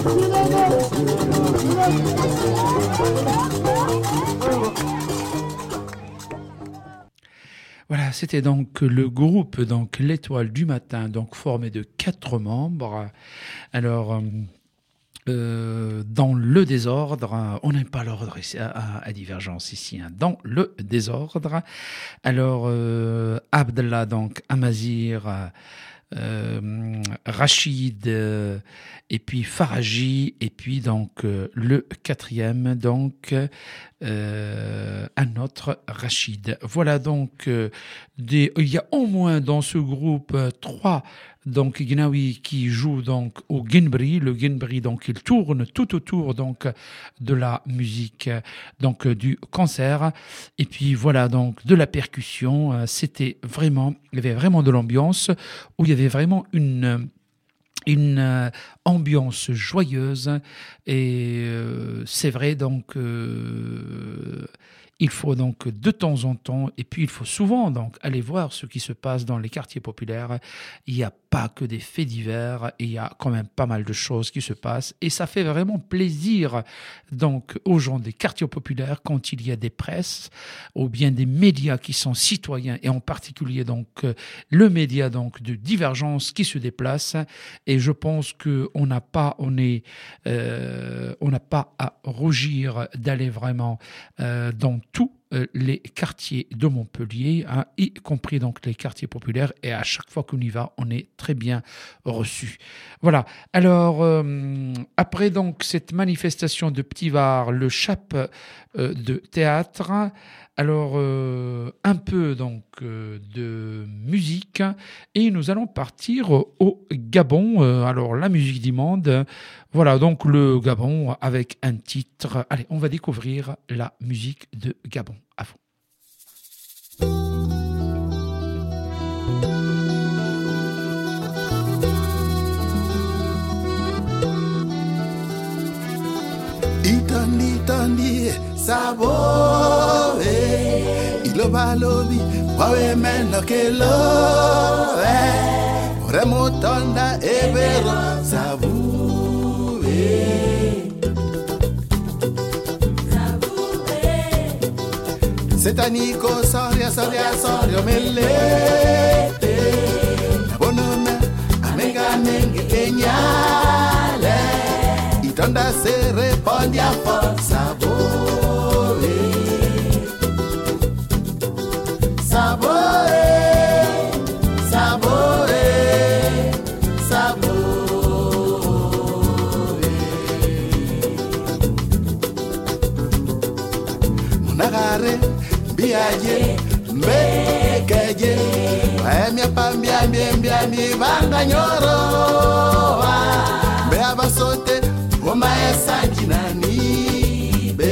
Voilà, c'était donc le groupe, donc l'Étoile du Matin, donc formé de quatre membres. Alors, euh, euh, dans le désordre, on n'aime pas l'ordre ici, à, à, à Divergence ici, hein, dans le désordre. Alors, euh, Abdallah, donc Amazir, euh, Rachid, euh, et puis Faraji, et puis donc euh, le quatrième, donc euh, un autre Rachid. Voilà donc euh, des, il y a au moins dans ce groupe euh, trois donc Gnawi qui joue donc au Ginbri. Le Ginbri donc il tourne tout autour donc de la musique donc du concert, et puis voilà donc de la percussion. C'était vraiment, il y avait vraiment de l'ambiance où il y avait vraiment une une euh, ambiance joyeuse, et euh, c'est vrai donc euh, il faut donc de temps en temps, et puis il faut souvent donc aller voir ce qui se passe dans les quartiers populaires. Il n'y a pas que des faits divers, il y a quand même pas mal de choses qui se passent, et ça fait vraiment plaisir donc aux gens des quartiers populaires quand il y a des presses ou bien des médias qui sont citoyens, et en particulier donc le média donc de Divergence qui se déplace. Et je pense que on n'a pas on est euh, on n'a pas à rougir d'aller vraiment euh, dans tous les quartiers de Montpellier, hein, y compris donc les quartiers populaires, et à chaque fois qu'on y va, on est très bien reçu. Voilà. Alors euh, après donc cette manifestation de Petit Var, le chap euh, de théâtre. Alors euh, un peu donc euh, de musique, et nous allons partir au Gabon. Euh, alors la musique du monde. Voilà donc le Gabon avec un titre. Allez, on va découvrir la musique de Gabon. À vous. Itani tani sabo eh ilobalobi wawe meno kelo eh remotonda evero sabu eh sabu eh setanico soria soria sorio melete bonome amenga menge kenyale itonda se responde a força boa, sabor, sabor, sabor. Munagare, biaje, mbekeje, ai minha pambia, minha minha minha vanga nyoro, be abasote. Oma esa jinani be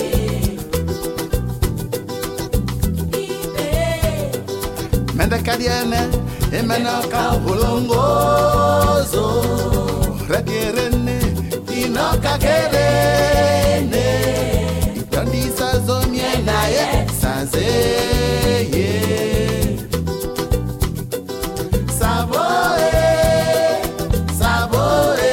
Menda kadiene emena ka bolongozo Ragerene inoka kerene Itondi sazo miena ye sazeye Savoe Savoe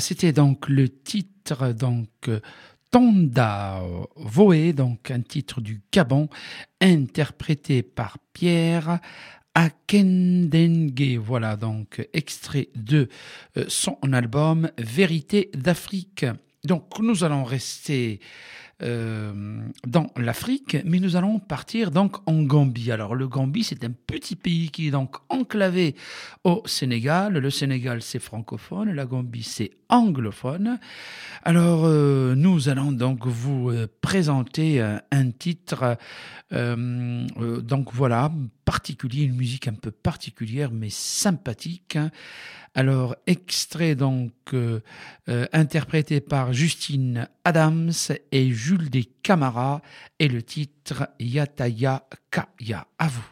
c'était donc le titre donc Tonda Voé, donc un titre du Gabon, interprété par Pierre Akendengue. Voilà donc extrait de euh, son album Vérité d'Afrique. Donc nous allons rester euh, dans l'Afrique, mais nous allons partir donc en Gambie. Alors le Gambie, c'est un petit pays qui est donc enclavé au Sénégal. Le Sénégal, c'est francophone, la Gambie, c'est anglophone. Alors euh, nous allons donc vous euh, présenter euh, un titre, euh, euh, donc voilà, particulier, une musique un peu particulière mais sympathique. Hein. Alors, extrait donc euh, euh, interprété par Justine Adams et Jules des Camara et le titre Yataya Kaya. À vous.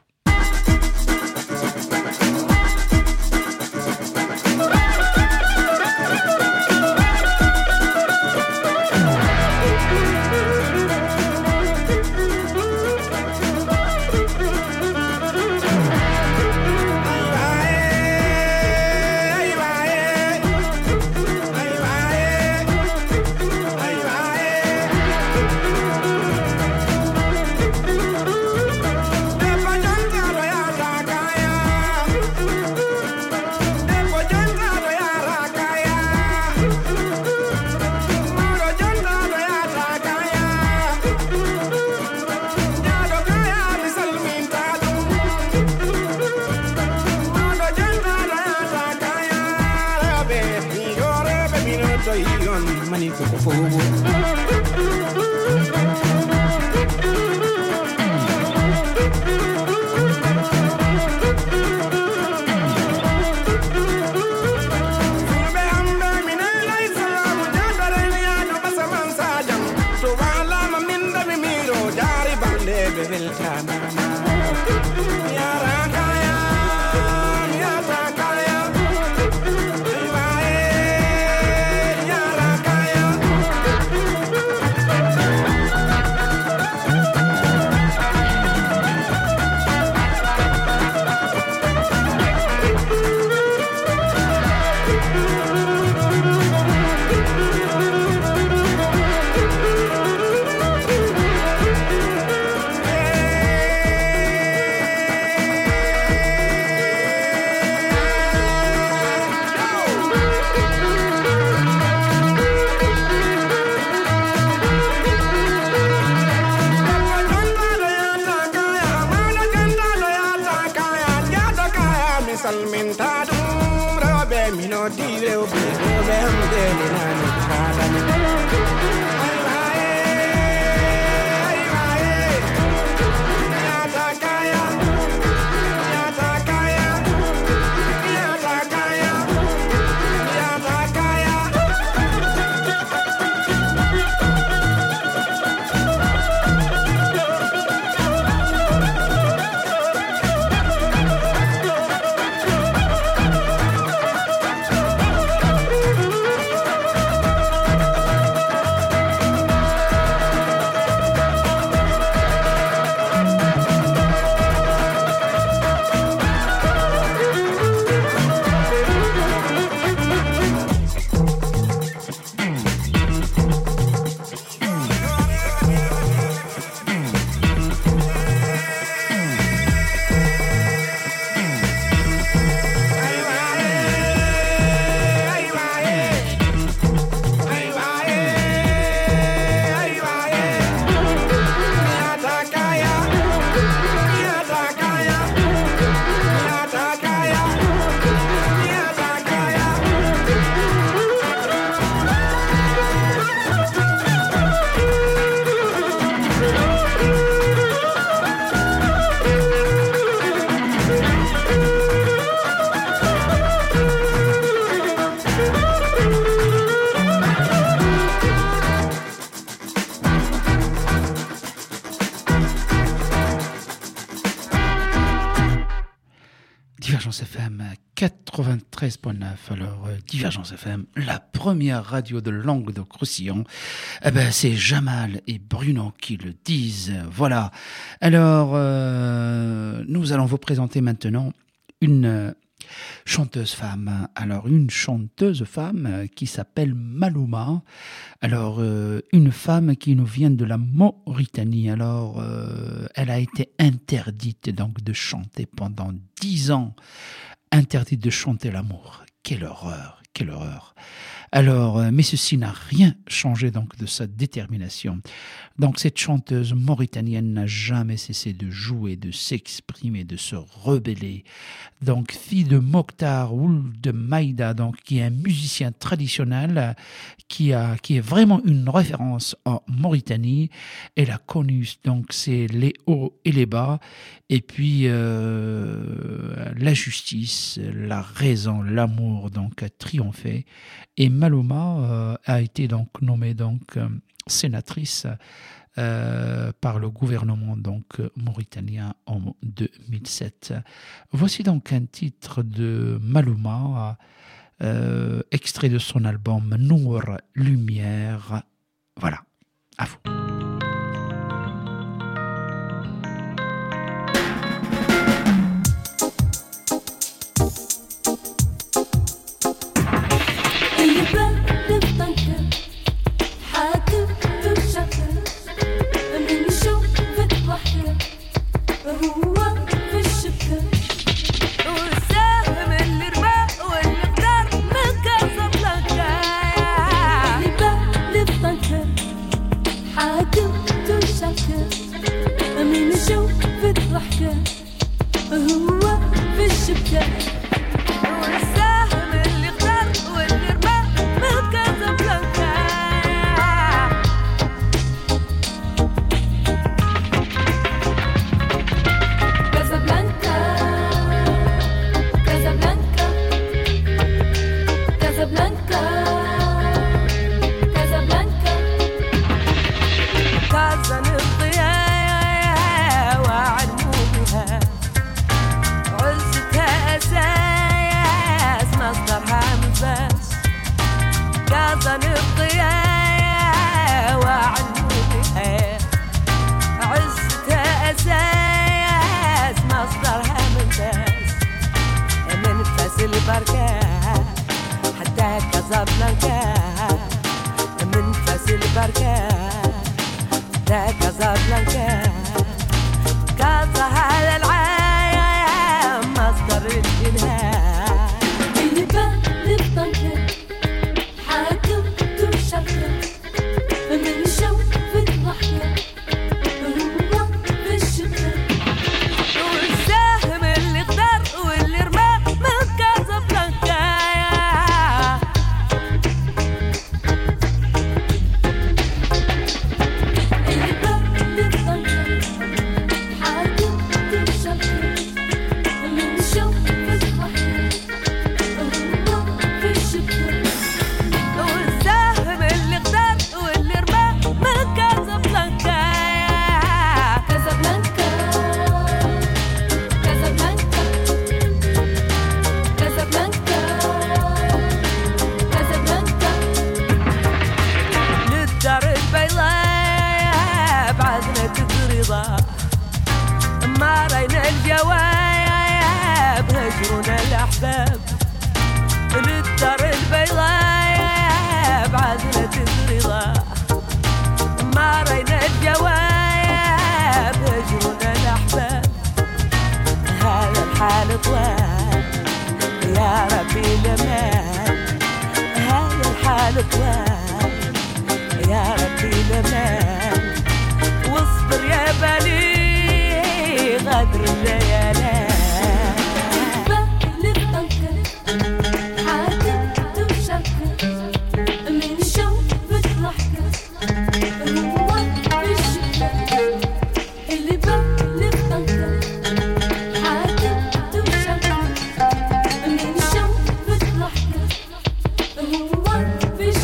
Divergence F M quatre-vingt-treize virgule neuf. Alors, euh, Divergence F M, la première radio de Languedoc-Roussillon, eh ben, c'est Jamal et Bruno qui le disent. Voilà. Alors, euh, nous allons vous présenter maintenant une, chanteuse femme. Alors, une chanteuse femme qui s'appelle Malouma. Alors, euh, une femme qui nous vient de la Mauritanie. Alors, euh, elle a été interdite donc de chanter pendant dix ans. Interdite de chanter l'amour. Quelle horreur, quelle horreur. Alors, mais ceci n'a rien changé donc de sa détermination. Donc cette chanteuse mauritanienne n'a jamais cessé de jouer, de s'exprimer, de se rebeller. Donc fille de Mokhtar Ould Maïda, donc qui est un musicien traditionnel, qui a qui est vraiment une référence en Mauritanie. Elle a connu donc c'est les hauts et les bas, et puis euh, la justice, la raison, l'amour donc a triomphé. Et Malouma euh, a été donc nommée donc euh, sénatrice euh, par le gouvernement donc mauritanien en deux mille sept. Voici donc un titre de Malouma, euh, extrait de son album Nour Lumière. Voilà, à vous.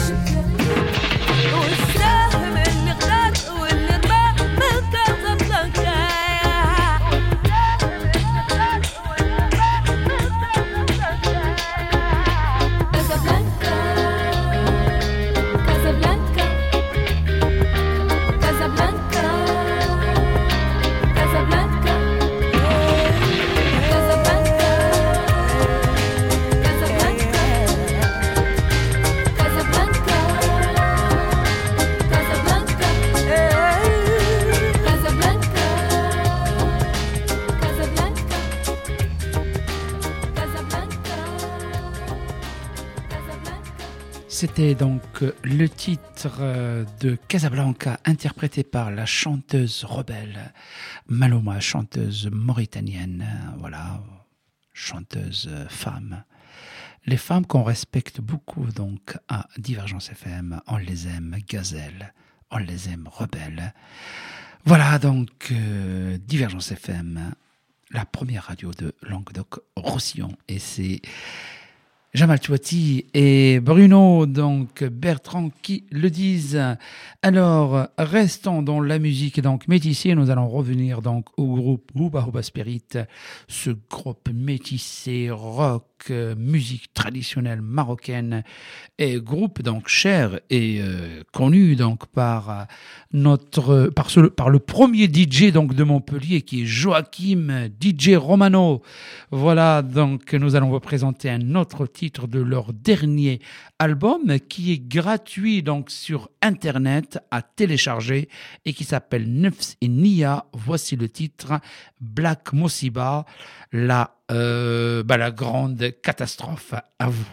والسهم اللي غدر واللي رمى من كازابلانكا C'était donc le titre de Casablanca interprété par la chanteuse rebelle Maloma, chanteuse mauritanienne, voilà, chanteuse femme. Les femmes qu'on respecte beaucoup donc à Divergence F M, on les aime gazelles, on les aime rebelles. Voilà donc euh, Divergence F M, la première radio de Languedoc-Roussillon, et c'est Jamal Touati et Bruno, donc Bertrand, qui le disent. Alors, restons dans la musique donc métissée. Nous allons revenir donc au groupe Houba Houba Spirit, ce groupe métissé rock, musique traditionnelle marocaine, et groupe donc cher et euh, connu donc par notre par ce par le premier D J donc de Montpellier, qui est Joachim D J Romano. Voilà, donc nous allons vous présenter un autre titre de leur dernier album qui est gratuit donc sur internet à télécharger et qui s'appelle Nefs et Nia. Voici le titre Black Mosiba, la euh, bah, la grande catastrophe. À vous.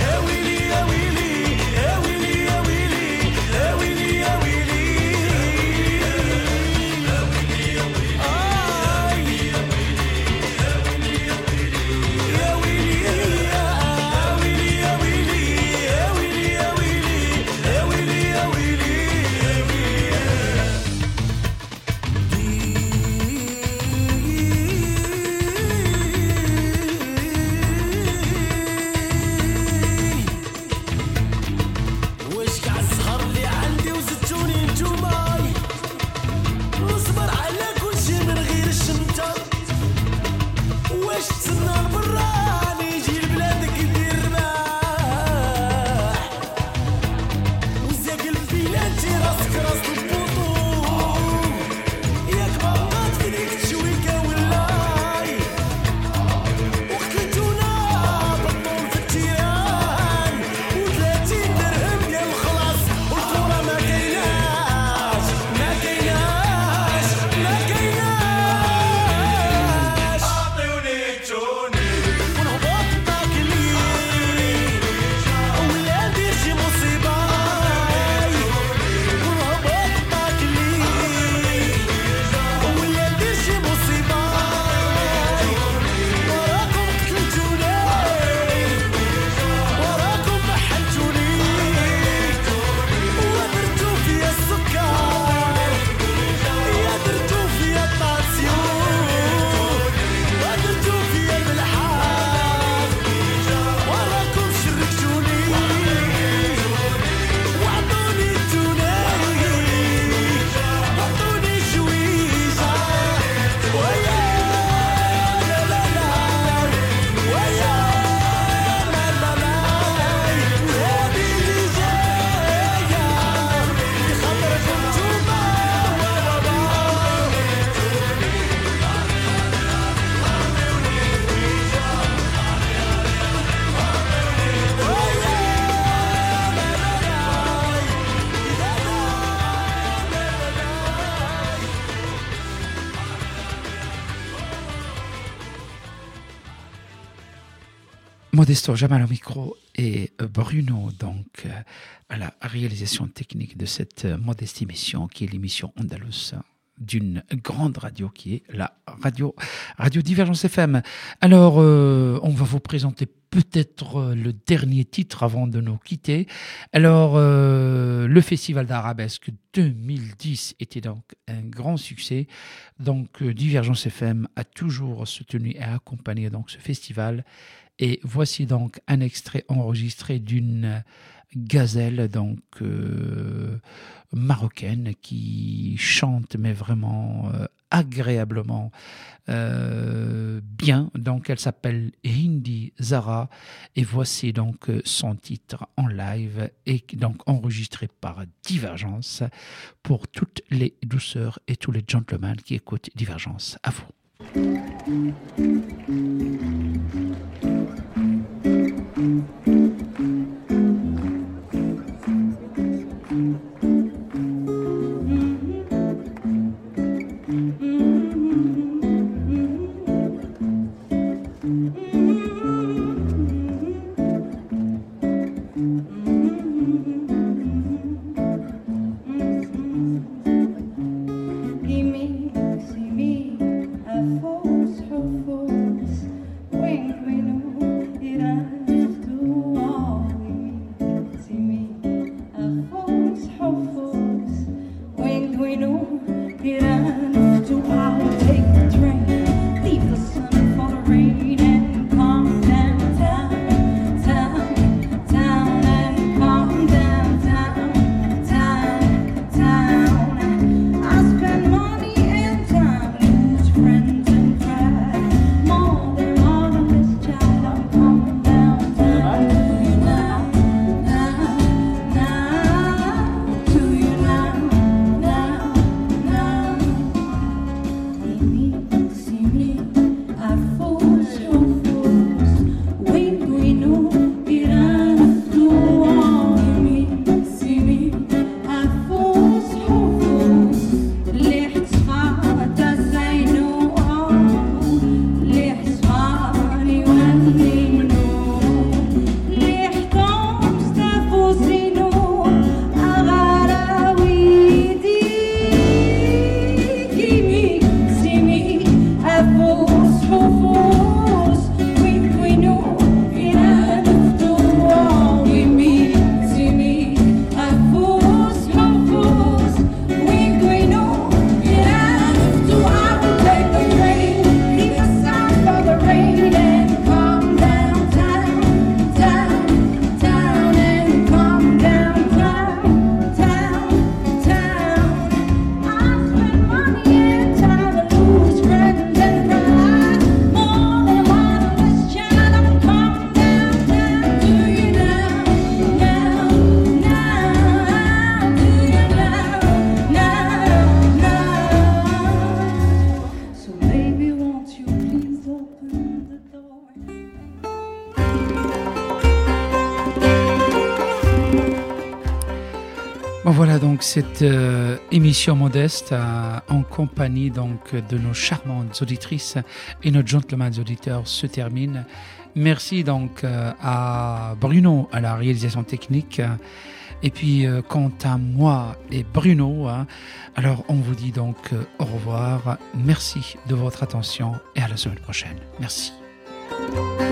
Willy, Modesto Jamal au micro et Bruno donc à la réalisation technique de cette modeste émission qui est l'émission Andalous d'une grande radio qui est la radio, radio Divergence F M. Alors, euh, on va vous présenter peut-être le dernier titre avant de nous quitter. Alors, euh, le Festival d'Arabesque deux mille dix était donc un grand succès. Donc, euh, Divergence F M a toujours soutenu et accompagné donc ce festival. Et voici donc un extrait enregistré d'une gazelle donc euh, marocaine qui chante mais vraiment euh, agréablement euh, bien. Donc elle s'appelle Hindi Zara et voici donc son titre en live et donc enregistré par Divergence pour toutes les douceurs et tous les gentlemen qui écoutent Divergence. À vous. Voilà donc cette euh, émission modeste euh, en compagnie donc de nos charmantes auditrices et nos gentlemen auditeurs se termine. Merci donc euh, à Bruno à la réalisation technique. Et puis euh, quant à moi et Bruno, hein, alors on vous dit donc euh, au revoir. Merci de votre attention et à la semaine prochaine. Merci.